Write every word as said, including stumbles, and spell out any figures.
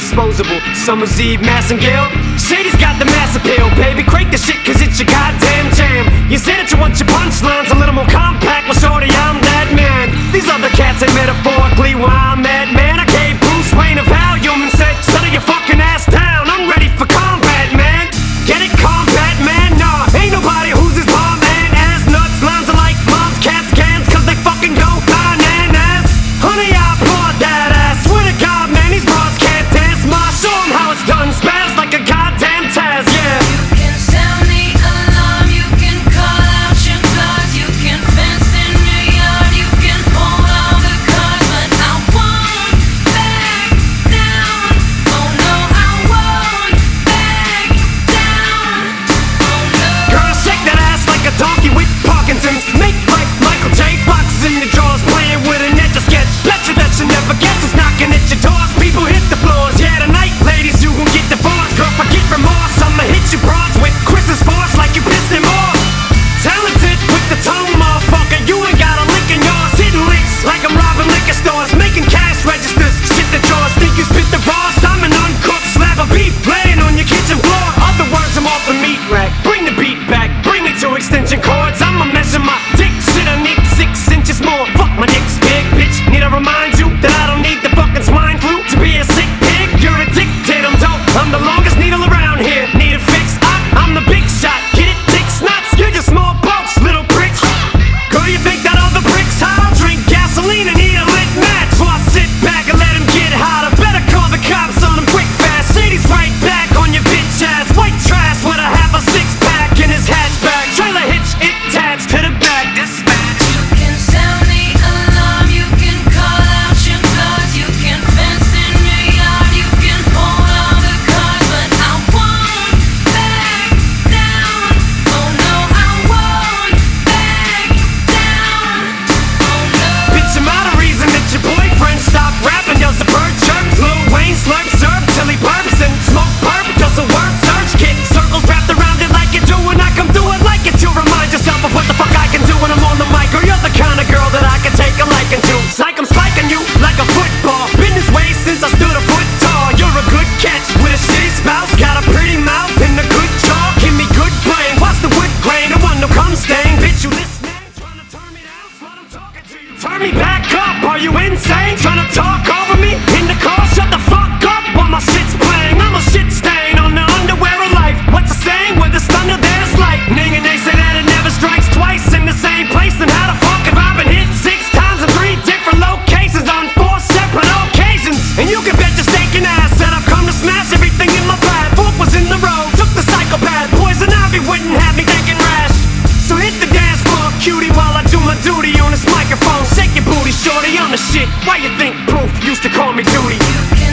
disposable. Summer's Eve, Massengale. Shady's got the mass appeal, baby. Crank the shit, cause it's your goddamn jam. You say that you want your punchlines a little more compact. Well, shorty, I'm that man. These other cats ain't metaphorically where I'm at, man. I gave Bruce Wayne a Valium and said, settle your fucking ass down. I'm ready for combat, man. Get it, combat, man? Nah, ain't nobody who's as bomb man as nuts. Lines are like moms, cats, cans, cause they fucking go bananas. Honey, I brought that ass. Swear to God, man, these broads can't dance. Ma, show 'em how it's done. Spaz like a goddamn Taz, yeah. You can sound the alarm, you can call out your guards, you can fence in your yard, you can hold all the cards, but I won't back down. Oh no, I won't back down. Oh no. Girl, shake that ass like a donkey with Parkinson's. Make like Michael J. Fox in the drawers, playing with an etch a sketch. Bet you that you never guess who's knocking at your doors. People hit the floors, yeah, tonight, ladies, you gon' get divorced. Girl, forget remorse, I'ma hit you broads with Chris's force like you pissed him off. Talented with the tone, motherfucker, you ain't got a lick in yours. Hitting licks like I'm robbing liquor stores, making cash registers, shit the drawers. Think you spit the raw, I'm an uncooked slab of beef laying on your kitchen floor. Other words, I'm off the meat rack. Bring the beat back, bring me to extension cords. I'ma measure my dick, shit, I need six inches more. Fuck, my dick's big, bitch. Need I remind you that I don't need the fucking swine flu to be a sick pig? You're addicted, I'm dope. I'm the longest needle around here. Need a fix? I, I'm the big shot. Get it, dick snots? You're just small boats, little pricks. Girl, you think that all the bricks hot? I'll drink gasoline and eat a lit match. So I sit back and let him get hotter. Better call the cops on him quick fast. Shady's right back on your bitch ass. White trash with a half a six pack in his hatchback. Trailer hitch attached to the back. Dispatch. You can sound the alarm, you can call out your guards, you can fence in your yard, you can hold all the cards, but I won't back down. Oh no, I won't back down. Oh no. Bitch, I'm out of reason that your boyfriend stopped rapping. Does the bird chirps? Lil Wayne slurp serve till he burps and smoke perp. Does the word search kick circles wrapped around it like you do when I come through it like it to remind yourself of what the fuck I can do when I'm on the mic. Or you're the kind of girl that I can take a liking to. Psych, I'm spiking you like a football. Been this way since I stood a foot tall. You're a good catch with a shitty spouse. Got a pretty mouth and a good jaw. Give me good brain. Watch the wood grain. I want no cum stain. Bitch, you listening? Trying to turn me down? Slut, I'm talking to you. Turn me back up. Are you insane? Trying to talk over me? In the car, shut the fuck up while my shit's playing. I'm a shit stain on the underwear of life. What's the saying? Where there's thunder, there's lightning. And they say that it never strikes twice in the same place. Then how the fuck have I been hit six times in three different locations on four separate occasions? And you can bet your stinking ass that I've come to smash everything in my path. Fork was in the road, took the psychopath. Poison ivy wouldn't have me thinking rash. So hit the dance floor, cutie, while I do my duty on this microphone. Shake your booty, shorty, I'm the shit. Why you think Proof used to call me Duty? You can